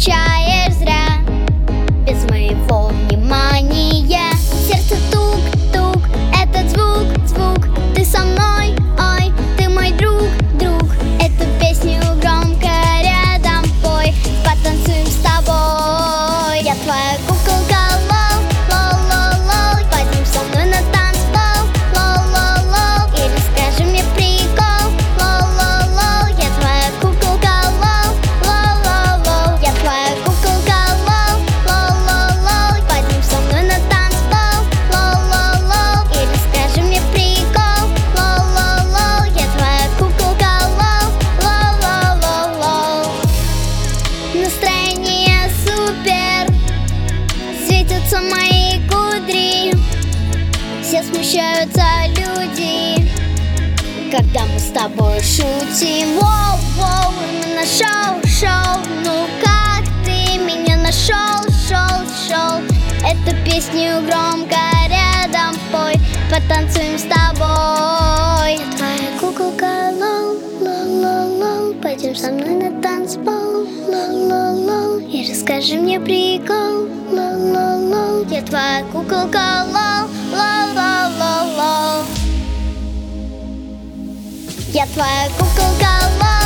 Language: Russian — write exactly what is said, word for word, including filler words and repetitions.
скучаешь зря, без моего внимания. Сердце тук-тук, этот звук, звук. Ты со мной, ой, ты мой друг, друг. Эту песню громко рядом пой, потанцуем с тобой. Я твоя куколка, лол, лол, лол, лол. Пойдем со мной на танцпол, лол, лол, лол. Или скажи мне прикол, лол, лол, лол. Я твоя куколка, лол, лол, лол, лол. Я твоя куколка, лол, лол, лол, лол. Пойдем со мной на танцпол, лол, лол, лол. Или скажи мне прикол, лол, лол, лол. Я твоя куколка, лол, лол, лол, лол, лол. Настроение супер, светятся мои кудри. Все смущаются люди, когда мы с тобой шутим. Воу, воу, мы на шоу, шоу. Ну как ты меня нашел, шел, шел? Эту песню громко рядом пой, потанцуем с тобой. Я твоя куколка, лол, лол, лол, лол. Пойдем со мной на танцпол, лол, лол, лол. И расскажи мне прикол, лол, лол, лол. Я твоя куколка, лол, лол, лол, лол, лол. Я твоя куколка, лол.